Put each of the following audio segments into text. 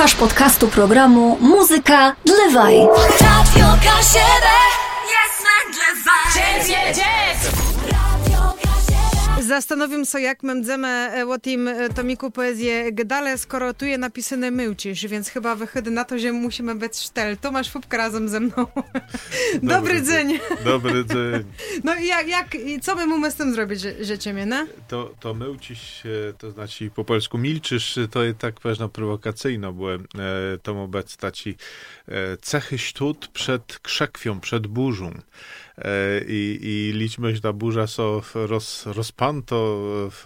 Słuchasz podcastu programu Muzyka Dlewaj. Radio K7 jest Dlewaj. Zastanowim się, jak będziemy o tym tomiku poezji gadali, skoro tu jest napisane myłcisz, więc chyba wychodzi na to, że musimy być sztel. Tomasz Fupka razem ze mną. Dobry dzień. Dobry dzień. No i co my mamy z tym zrobić, że ciebie, ne? To myłcisz, to znaczy po polsku milczysz, to jest tak ważna prowokacyjno, bo to ma być taci cechy sztut przed krzekwią, przed burzą. I liczmy, że ta burza so rozpanto,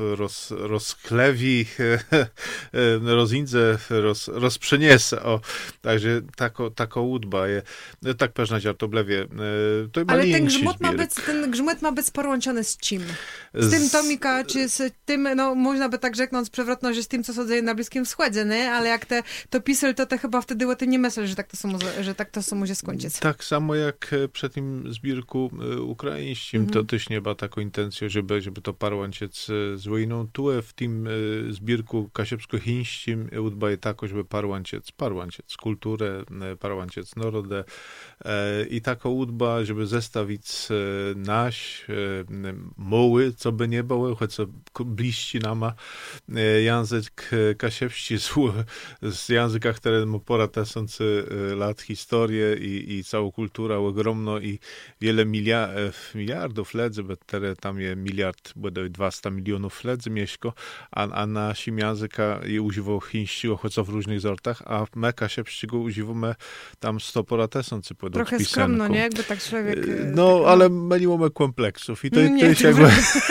rozklewi, rozindze, rozprzeniese. Także taka łudba je. Tak pewna żartoblewie. Ale ten grzmot ma być połączony z czym? Z tym tomika, czy z tym, no można by tak rzeknąć przewrotno, że z tym, co się dzieje na Bliskim Wschodzie, nie? Ale jak to pisał, to chyba wtedy o tym nie myślał, że tak to może skończyć. Tak samo jak przed tym zbiórku ukraińskim, to też nie ma taką intencją, żeby to parłanciec z wojną. Tu w tym zbiórku kasiepsko-chińskim udbaje tako, żeby parłanciec kulturę, parłanciec narodę i taka udba, żeby zestawić nasz moły, co by nie było, choć co bliżsi nama język kasiepski z języka, który ma ponad 1000 lat historię i całą kulturę ogromną i wiele miliardów ledzy, bo teraz tam jest miliard, bodaj 200 milionów ledzy mieszko, a naszym języka i używał chińskiego, choć w różnych sortach, a my kasiepskiego używamy tam 100 ponad 1000 podać trochę skromno, nie? Jakby tak człowiek... No, tak, ale myliło kompleksów i to jest jakby...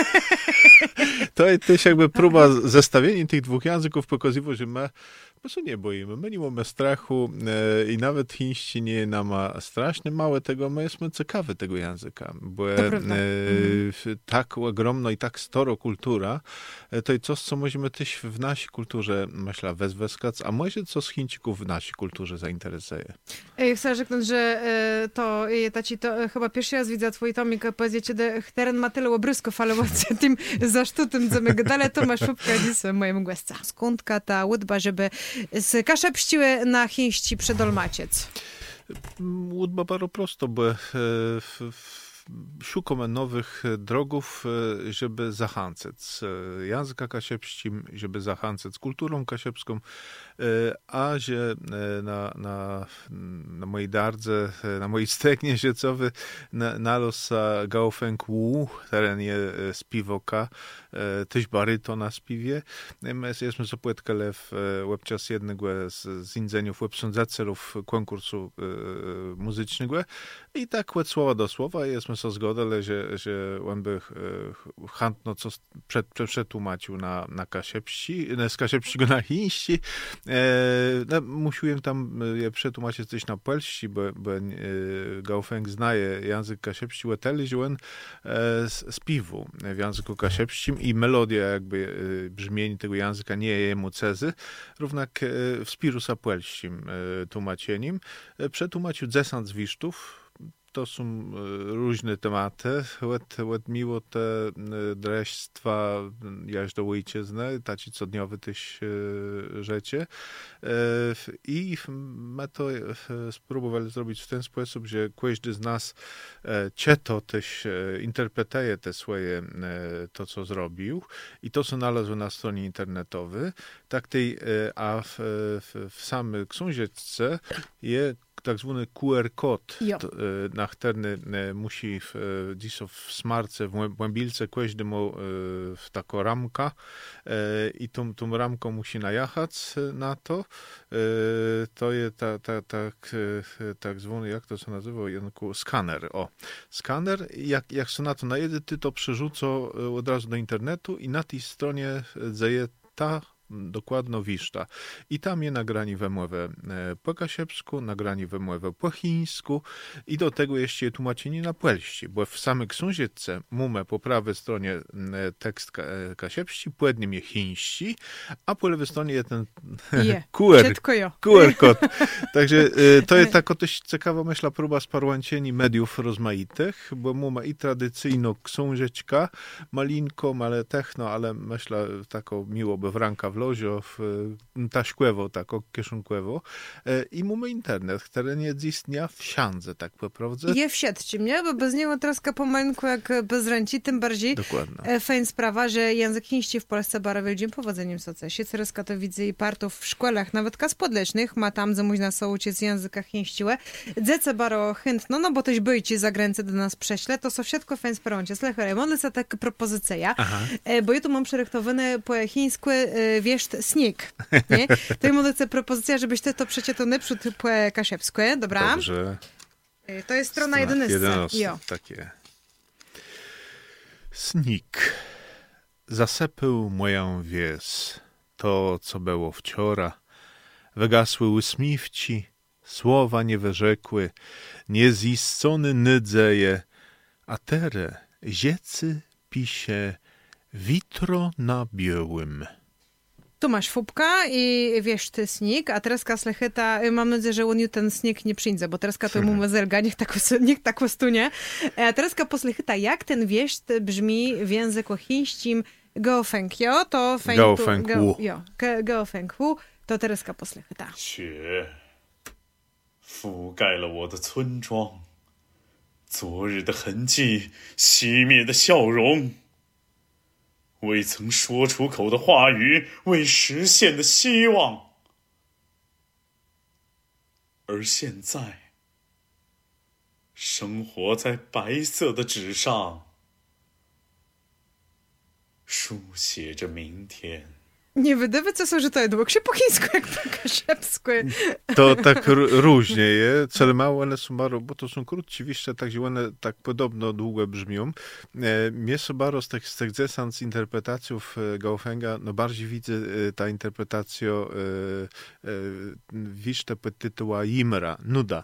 To jest jakby próba zestawienia tych dwóch języków pokazywać, że my po prostu nie boimy. My nie mamy strachu i nawet chińści nie nam ma strasznie małe tego, my jesteśmy ciekawi tego języka, bo tak ogromna i tak storo kultura, to jest coś, co możemy też w naszej kulturze, myślę, wezwać, a może co z Chińczyków w naszej kulturze zainteresuje. Chcę rzeknąć, że to chyba pierwszy raz widzę twój tomik poezji, kiedy teren ma tyle obrysków, ale właśnie tym zasztutem, co my gadali, Tomasz Fupka dziś moim głosem. Skądka ta łudba, żeby z kaszepściły na chińści przedolmaciec? Łudba bardzo prosto, bo szukamy nowych drogów, żeby zachęcać języka kasiepskim, żeby zachęcać kulturą kasiepską, a że na mojej dardze, na mojej stegnie rzecowy nalosa Gaofeng Wu, teren je spiwoka, też baryto na spiwie. My jesteśmy zapłytkali w webczas jednego z indzeniów websądzacelów konkursu muzycznego i tak od słowa do słowa jesteśmy so zgodili, że on by chętno co przetłumaczył na kasiepści, z kasiepściego na chińści. Musiałem tam je przetłumaczyć coś na polski, bo Gaofeng znaje język kasiepści, łeteli, że on spiwu w języku kasiepskim i melodia jakby brzmienie tego języka nie jest jemu cezy, równak w spirusa polskim tłumaczeniem. Przetłumaczył 10 zwisztów. To są różne tematy. Ład miło te dreństwa jaś do ojczyzny, taci codniowy też rzeczy. I my to spróbowali zrobić w ten sposób, że każdy z nas to też interpretuje te swoje, to co zrobił i to, co znalazł na stronie internetowej. Tak tej, a w samej książeczce jest tak zwany QR-kod, na który musi dziś w smarce, w mobilce każdy ma taką ramkę i tą ramką musi najechać na to. To jest tak zwany, jak to się nazywa, skaner. Skaner, jak się na to najedzie, ty to przerzuca od razu do internetu i na tej stronie dzieje ta dokładno wiszta. I tam je nagrani we mowę po kasiepsku, nagrani we mowę po chińsku i do tego jeszcze tłumaczenie na polski, bo w samej książeczce mamy po prawej stronie tekst kasiepski, po jednym je chiński, a po lewej stronie jest ten QR-kod. Także to jest taka dość ciekawa, myślę, próba sparłączenia mediów rozmaitych, bo mamy i tradycyjną książeczkę, malinką, ale techno, ale myślę, taką miło by w rękach wlozio taśkłewo, tako kieszonkłewo i mamy internet, który nie istnia w siandze, tak po prawdzie. Je w sieci, nie? Bo bez niego troszkę pomalinku jak bez ręci, tym bardziej Dokładnie. fajna sprawa, że język chiński w Polsce bardzo wielkim powodzeniem socesie. Coraz to widzę i partów w szkołach, nawet kas podlecznych, ma tam, że można sobie uczyć języka chińskiego. Dzece bardzo chętno, no bo też byjcie za granicę do nas prześle, to są wszystko fajne sprawy. Słuchaj, mam lecę taka propozycja, bo ja tu mam przerychtowane po chińsku wieszt snik, nie? To ja mam lecę propozycja, żebyś ty to przecie to naprzód po kasiepsku, dobra? Dobrze. To jest strona 11. Jo. Takie. Snik. Zasepył moją wies. To, co było wczora. Wygasły usmiwci, słowa nie wyrzekły, nieziscony nydzeje, a tere ziecy pisie witro na białym. Tu masz fubka i wiesz, ty snik, a teraz kaslecheta, mam nadzieję, że on ten snik nie przyjdzie, bo teraz to mu mezelga, niech tak stunie. A teraz poslecheta, jak ten wiesz brzmi w języku chińskim geofeng, jo? To geofeng wu, to teraz poslecheta. 雪覆盖了我的村庄，昨日的痕迹，熄灭的笑容，未曾说出口的话语，未实现的希望，而现在，生活在白色的纸上，书写着明天。 Nie wydaje się, że to jest się po chińsku, jak po kaszepsku. To tak różnie je, cele małe, ale sumaru, bo to są krótci wieszcze, tak one tak podobno długo brzmią. Mnie sumaru z tych zesans interpretacjów Gaofenga, no bardziej widzę ta interpretacja wiszte pod tytuła Jimra, nuda.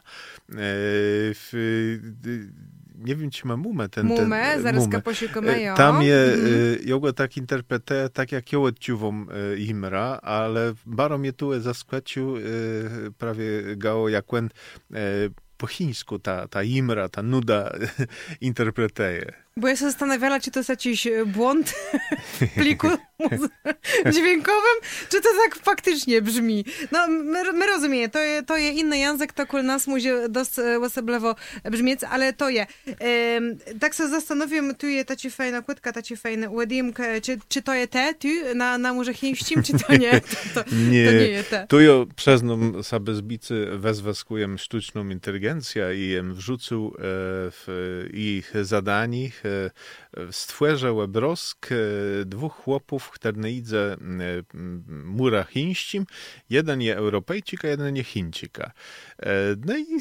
Nie wiem, czy ma mumę zaraz posiłkujemy. Tam je, jogo tak interpretuje, tak jak ją odczuwam Imra, ale baro mnie tu zaskłecił prawie gało jak on po chińsku ta Imra, ta nuda interpretuje. Bo ja się zastanawiała, czy to jest jakiś błąd w pliku dźwiękowym, czy to tak faktycznie brzmi. No, my rozumiemy, to jest inny język, to kul nas musi dość osoblewo brzmieć, ale to jest. Tak się zastanawiam, tu jest taci fajna kłódka, taci fajny wedding, czy to jest te, tu, na murze chińskim, czy to nie? To nie jest te. Tu ja przyznam sobie zbicy wezwaskuję sztuczną inteligencję i jem wrzucił w ich zadani stworzył obrazek dwóch chłopów, które idzie mura chińskim. Jeden jest Europejczyk, a jeden jest Chińczyka. No i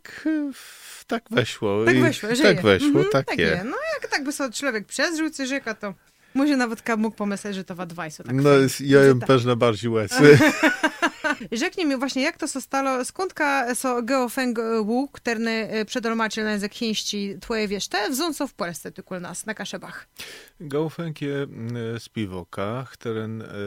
tak weszło. Tak weszło, tak jest. No jak tak by sobie człowiek przezrzucił, rzeka, to może nawet mógł pomyśleć, że to w adwajsu. Tak no ja jem pewnie bardziej łecy. Rzeknij mi właśnie, jak to się stało, skądka so geofeng wu, który przedolmaczył na język chiński twoje wieszcze, wząco w Polsce, tylko nas, na Kaszebach. Geofeng jest spiwoka, który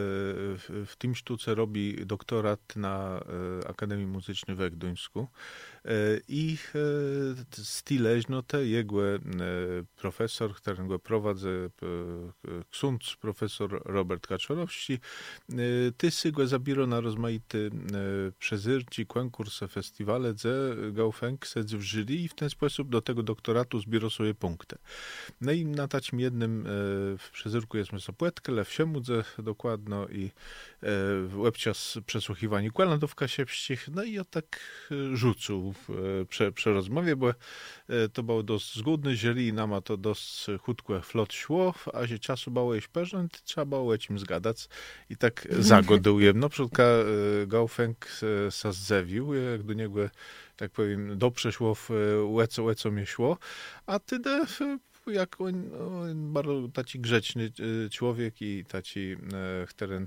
w tym sztuce robi doktorat na Akademii Muzycznej w Gdańsku. I styleźno te jego profesor, którego prowadzę, ksiądz profesor Robert Kaczorowski, ty si go zabierał na rozmaite przezyrci, konkursy, festiwale, gdzie Gaofeng sedzi w jury i w ten sposób do tego doktoratu zbierał sobie punkty. No i na takim jednym w przezyrku jest płetkę, ale wsiemu dokładno i webczas przesłuchiwani kłanatów kasiepścich, no i ja tak rzucił przy rozmowie, bo to było dość zgodne, jeżeli nama to dość chutko flot szło, a się czasu było jeść pewne, trzeba było czym zgadać i tak zagoduję. No przodka Gaofeng się zzewił, jak do niego, tak powiem, dobrze szło, łeco mnie szło, a ty jak on bardzo taki grzeczny człowiek i taki teren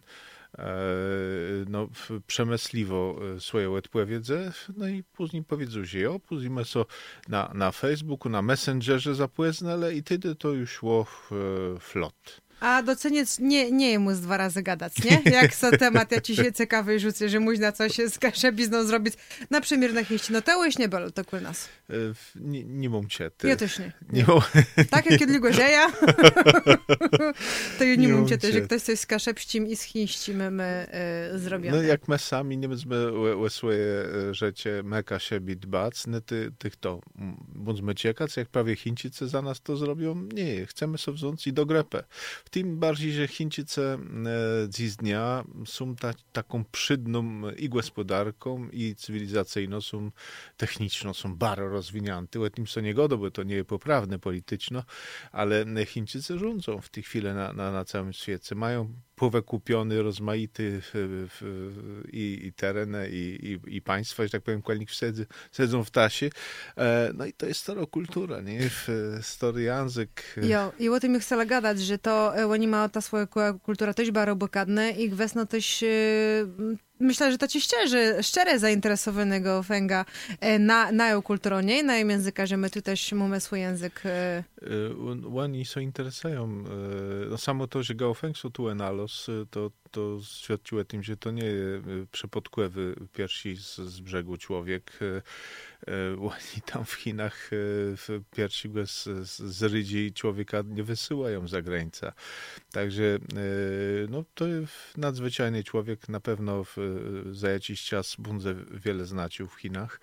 no, przemysliwo swoje odpowiedzi, no i później powiedzą się, później my so na Facebooku, na Messengerze zapłynęli i wtedy to już szło flot. A doceniec nie jemu z 2 razy gadać, nie? Jak so temat jakiś ciekawy rzucę, że można coś z kaszebizną zrobić. Na przykład na chieści. No to już nie było, to kul nas. Nie mam cię. Ja też nie. Mam... Tak jak długo dzieje, to ja nie mam cię, że ktoś coś z kaszepścim i z chińścim my zrobione. No jak my sami nie będziemy o swoje rzeczy meka siebie dbać, no tych to będziemy ciekać, jak prawie Chińczycy za nas to zrobią. Nie, chcemy sobie wziąć i do grepę. Tym bardziej, że Chińczycy dziś dnia są taką przydną i gospodarką, i cywilizacyjną, są techniczną, są bardzo rozwinięte. O tym co nie godo, bo to nie jest poprawne polityczno, ale Chińczycy rządzą w tej chwili na całym świecie. Mają powykupiony rozmaity i tereny, i państwa, że tak powiem, kwalnik siedzą w tasie. No i to jest stara kultura, nie? Stary język. Jo, i o tym ich chcę gadać, że to oni mają ta swoja kultura też bardzo bogatna i gwesno też myślę, że to ci szczere zainteresowanego fęga na ją kulturą, nie? Na jej języka, że my tu też mamy swój język. Oni się interesują. No samo to, że Gaofeng są tu nalos, to świadczyło tym, że to nie przypadkowy pierwszy z brzegu człowiek. Oni tam w Chinach pierwszy z rydzi człowieka nie wysyłają za granicę. Także no, to jest nadzwyczajny człowiek, na pewno za jakiś czas będzie wiele znaczył w Chinach.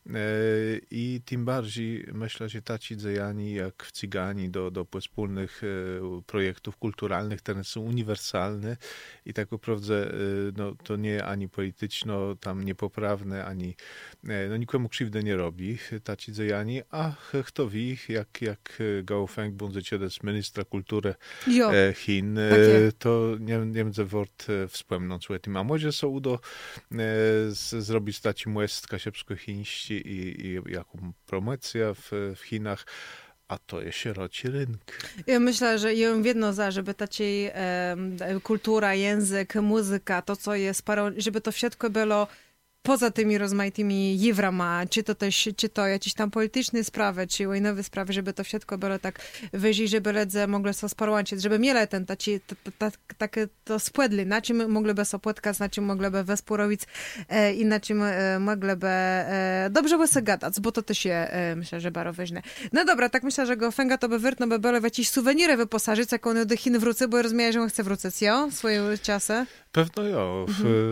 I tym bardziej myślę, że taci dzejani jak w Cygani do wspólnych projektów kulturalnych, które są uniwersalne i tak naprawdę no, to nie ani polityczno tam niepoprawne, ani no, nikomu krzywdy nie robi taci dzejani, a kto wie, jak Gaofeng będzie ciedać ministra kultury Chin, to nie będzie wart wspomnieć o tym. A może są udo zrobić taci muest kasiepsko-chińści i jaką promocję w Chinach, a to jest sieroci rynek. Ja myślę, że ją jedno żeby ta kultura, język, muzyka, to co jest, żeby to wszystko było poza tymi rozmaitymi jiwrama, czy to jakieś tam polityczne sprawy, czy wojnowe sprawy, żeby to wszystko było tak wyżej, żeby ledze mogli się społączyć, żeby mieli ten takie to spłedli, na czym mogliby się płytkać, na czym mogliby wesporowić i na czym mogliby dobrze by się gadać, bo to też jest, myślę, że bardzo ważne. No dobra, tak myślę, że go fęga to by wyrtno by było w jakieś suweniry wyposażyć, jak on do Chin wróci, bo rozumiem, że on chce wrócić, jo? Swoje czasy. Pewno jo.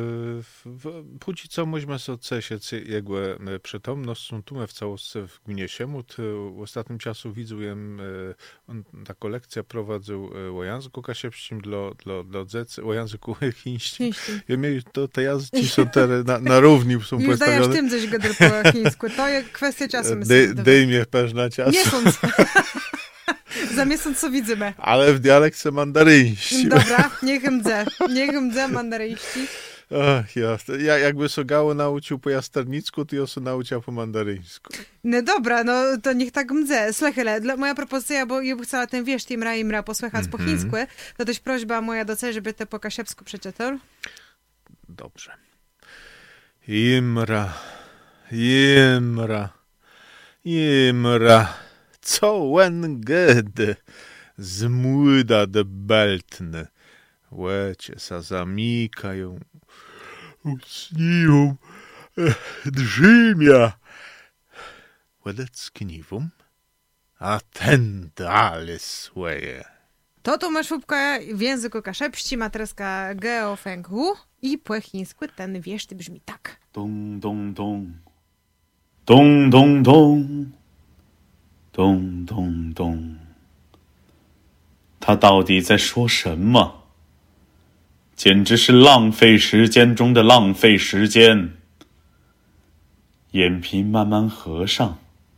Póki co możemy sobie cesieć jego przytomność, są tu w całości w gminie Siemut. W ostatnim czasu widzę, on taką lekcję prowadził o języku kasiepskim dla dzieci, o języku chińskim. Ja miałem to te języki są na równi są postawione. Już dajesz tym coś gadać po chińsku. To jest kwestia czasu. Dej mnie pewna czasu. Miesiąc. Za miesiąc co widzimy. Ale w dialekcie mandaryńści. Dobra, niech mdze mandaryńści. Ja jakby so gało nauczył po jasternicku, to ja so nauczył po mandaryńsku. No dobra, no to niech tak mdze. Słuchaj, moja propozycja, bo ja bym chciała ten wiersz imra posłuchać po chińsku, to też prośba moja do ciebie, żeby to po kasiepsku przeczytał. Dobrze. Imra, coen gedy, zmłyda de beltny, łecie sa zamikają, usniją, drzymia, łedec kniwum, a ten dalej słeje. To masz łupka w języku kaszepści, matreska Gaofeng Hu i po chińsku ten wiersz brzmi tak. Dong, dong, dong. Dong, dong, dong. 咚咚咚，他到底在说什么？简直是浪费时间中的浪费时间。眼皮慢慢合上，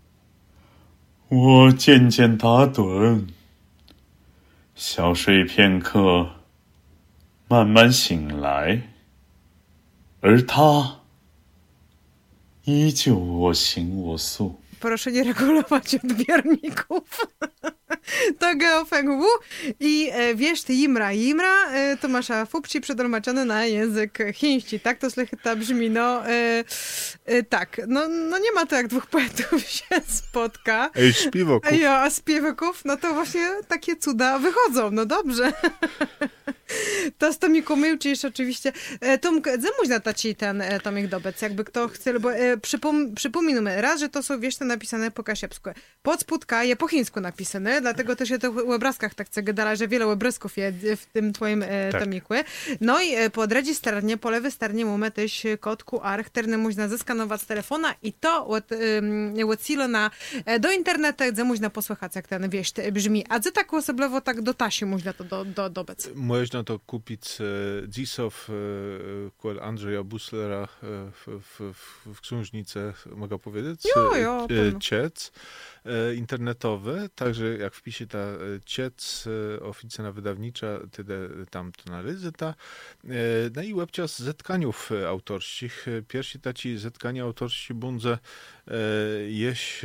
我渐渐打盹，小睡片刻，慢慢醒来，而他依旧我行我素。 Proszę nie regulować odbiorników. To geofeng wu i wiesz, ty Jimra, to masz fupci przetłumaczone na język chiński. Tak to to brzmi, tak. No nie ma to jak dwóch poetów się spotka. Ej, śpiwoków. A śpiewaków, no to właśnie takie cuda wychodzą, no dobrze. To z Tomiku Myłczysz oczywiście. Tomku, zamóż na ci ten Tomik Dobec, jakby kto chce, bo przypominamy raz, że to są wieści napisane po kasiepsku. Pod spódka je po chińsku napisane, dlatego też je to w obrazkach tak chcę gadać, że wiele obrazków jest w tym twoim Tomiku. No i po dredzi starnie, po lewej starnie mamy też kod QR, który można zeskanować z telefona i to odsyła na do internetu, gdzie można posłuchać, jak ten wieść brzmi. A gdzie tak osobowo tak do tasi można to dobec? Można to kupić dzisow kol Andrzeja Buslera w książnicy, mogę powiedzieć? Jo, Ciec internetowy, także jak wpisze ta Ciec, oficjalna wydawnicza, tam to naryzyta. No i webczas zetkaniów autorskich. Pierwsi taci zetkania autorskie bundze jeść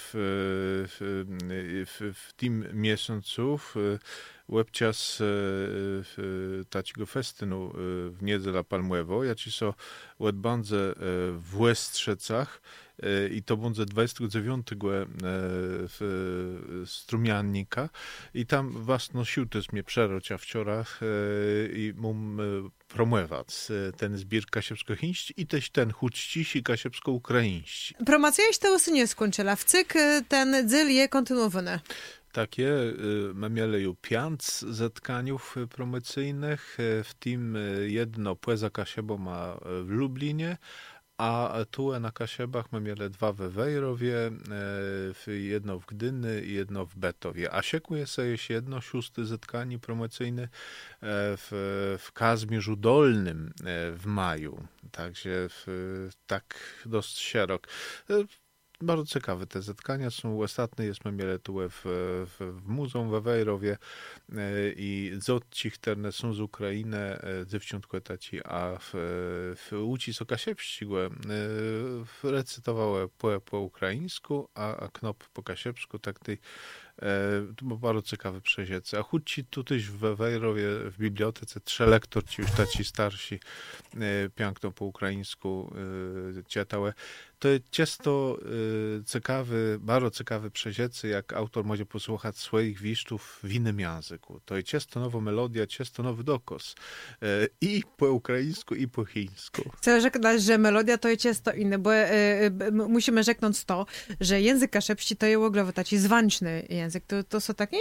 w tym miesiącu. Webczas takiego festynu w Niedziela Palmwewo, ja ci so odbędę w Łestrzecach i to będzie 29 strumiannika i tam własno siłtys mnie przerocia wczoraj i mam promować ten zbiór kasiepsko-chiński i też ten huczciś i kasiepsko-ukraiński. Promocja to już nie skończyła. W cykl ten dzyl je kontynuowany. Takie, my mieli już 5 zetkaniów promocyjnych, w tym jedno Płeza Kasiebo ma w Lublinie, a tu na Kasiebach my mieli 2 we Wejrowie, jedno w Gdyny i jedno w Betowie. A siekuje się jeszcze jedno 6 zetkanie promocyjne w Kazmierzu Dolnym w maju. Także tak dość szerok. Bardzo ciekawe te zetkania są. Ostatnie jest mieli tu w muzeum we Wejrowie i zodci, które są z Ukrainy, dziewczątko taci, a w Łuci są kasiepścigłe, recytowały po ukraińsku, a knop po kasiepsku, tak tej to było bardzo ciekawe przeziece. A chudci tu też w Wejrowie, w bibliotece, 3 lektorci, już taci starsi, piękno po ukraińsku czytały. To jest często ciekawy, bardzo ciekawy przeziece, jak autor może posłuchać swoich wisztów w innym języku. To jest często nowa melodia, często nowy dokos. I po ukraińsku, i po chińsku. Chcę rzeknąć, że melodia to jest często inne, bo musimy rzeknąć to, że język kaszepści to jest w ogóle taki zwańczny język. To są tak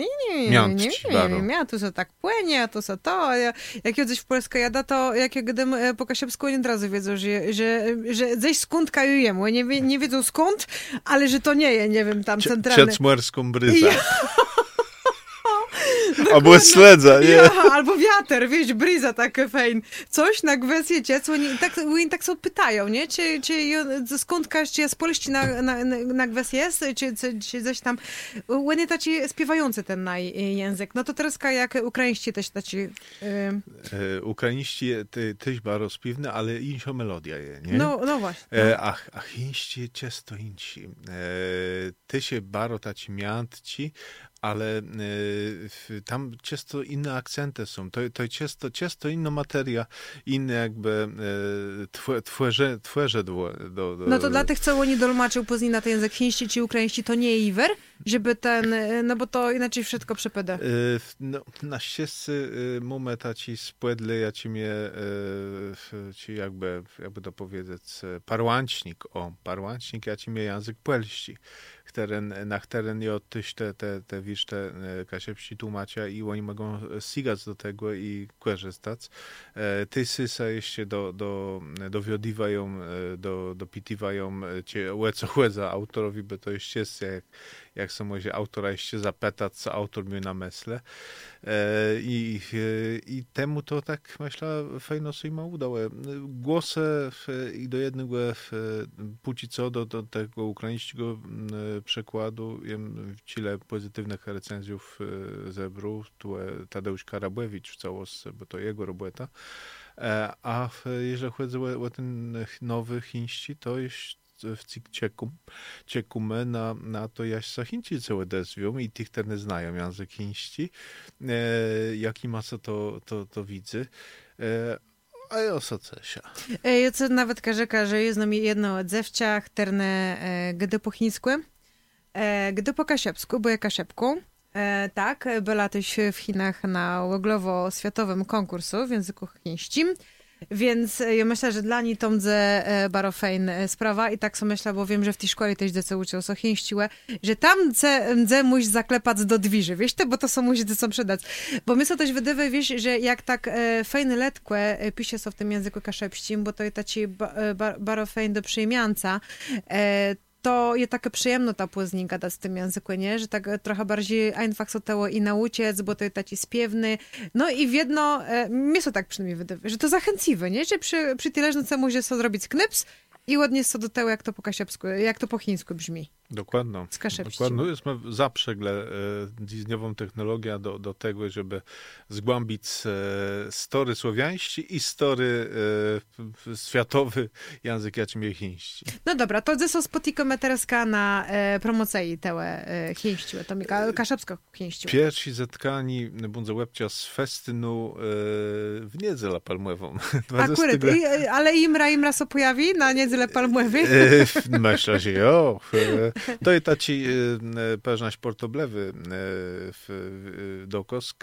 to są tak płynie, a to są to. A jak ja coś w Polskę jada, to jak ja gadam po kasiepsku, oni od razu wiedzą, że gdzieś skąd kajujemy. Nie wiedzą skąd, ale że to nie jest, nie wiem, tam centralny. Ciecmuerską bryza. Albo sledza, nie? Ja, albo wiater, wiesz, bryza tak fajn. Coś na kwestię ciec, oni tak sobie pytają, nie? Czy skąd każdy z Polski na kwestię jest, czy coś tam. Oni taci śpiewający ten język. No to teraz jak ukraińscy też taci... Ukraińscy też bardzo śpiewne, ale inna melodia je, nie? No właśnie. A chińscy często insi. Ty się bardzo taci miantci, ale tam często inne akcenty są. To często inna materia, inne jakby tworze do... No to dla tych, co oni dolmaczył później na ten język chiński czy ukraiński, to nie iwer, żeby ten, no bo to inaczej wszystko przepeda. No, na szczęście mamy taci spłedli, ja ci mnie, ci jakby to powiedzieć, parłancznik, ja ci mnie język polski. Na którym je odtyś te wiszte kasiepści tłumacza i oni mogą sigać do tego i korzystać. Ty sysa jeszcze dowiodiwają, dopitiwają cię łeza autorowi, bo to jeszcze jest jak se może autora jeszcze zapytać, co autor miał na myśli. I temu to tak, myślę, fajno sobie ma udało. Głosy i do jednego póki co do tego ukraińskiego przekładu jem tyle pozytywnych recenzjów zebrał. Tu Tadeusz Karabłewicz w całości, bo to jego robota. A jeżeli chodzi o ten nowy chiński, to jest w ciekume na to jaś Sachinci całe deswią i tych terne znają język chiński. Jaki ma co to widzę. A ja o co cesia? Ja co nawet że jest nam jedno od zewciach, terne gdy po chińsku, gdy po kasiepsku, bo ja kasiepką. Tak, była też w Chinach na ogólnoświatowym konkursu w języku chińskim, więc ja myślę, że dla niej to będzie bardzo fajna sprawa i tak sobie myślę, bo wiem, że w tej szkole też dzieci uczą się chińściłe, że tam musi zaklepać do drzwi, wiesz, bo to są musi co przydać. Bo my sobie też wydaje, wiesz, że jak tak fajne letkłe pisze się w tym języku kaszepskim, bo to jest taki bardzo fajny do przyjmianca, to jest taka przyjemna ta płynnie gadać w tym języku, nie? Że tak trochę bardziej einfach so teło i nauczyć, bo to jest taki śpiewny. No i w jedno, mnie to tak przynajmniej wydaje, że to zachęciwe, nie? Że przy tyle, co może sobie zrobić knyps i ładnie to do tego, jak to po kasiepsku, jak to po chińsku brzmi. Dokładno. Z kaszepściem. Dokładno. Jesteśmy zaprzegle dziś-nową technologię do tego, żeby zgłębić story słowiańści i story światowy język jakim chiński. No dobra, to ze spotykamy teraz na promocji tełe chińściłe, to mi kaszepsko chińściłe. Pierwsi zetkani bunze łebcia z festynu w Niedzielę Palmową. Akurat, ale Imra so pojawi na Niedzielę Palmową? Myślę, że jo. To jest taki pewna sportoblewy do Kosk.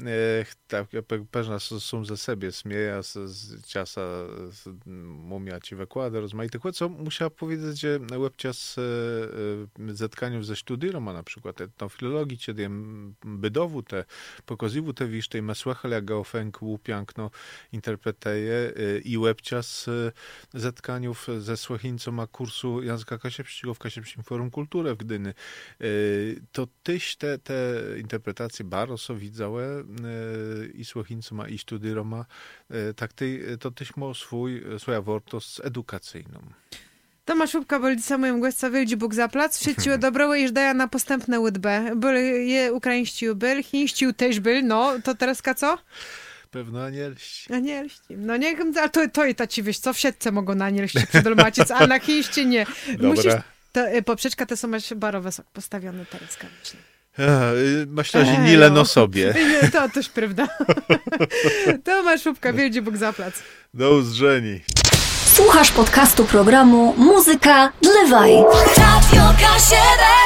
Pewna są ze siebie smieja z czasa mumia ci wykłady rozmaite. Co musiała powiedzieć, że łebcia z zetkaniów ze studioroma na przykład etnofilologii, kiedy bydowu te pokazywu te wisz tej mesłechel jak geofenk łupiankno interpreteje i łebcia z zetkaniów ze Słechińcą ma kursu języka kasiepskiego w Kasiepskim Forum Kultury w Gdyny. To tyś te interpretacje bardzo są widziałe i Słechińcą i studioroma, tak to tyś ma swoja wartość edukacyjną. Tomasz Łupka, bo lica moim głosca wyjdzi Bóg za plac, wszyciło dobro i daje na postępne łydbę. Je ukraińściu był, chińściu też był, no to teraz co? Pewno anielści. Anielści. No nie wiem, ale to i taci, wiesz co, w siatce mogą na anielści przydolmacić, a na chińście nie. Musisz, poprzeczka te są masz bardzo wysoko postawione teraz, myślę. Myślę, że nie no sobie. To też prawda. Tomasz Łupka, wyjdzi Bóg za plac. Do uzdrzeni. Słuchasz podcastu programu Muzyka Dlewaj. Radio K7.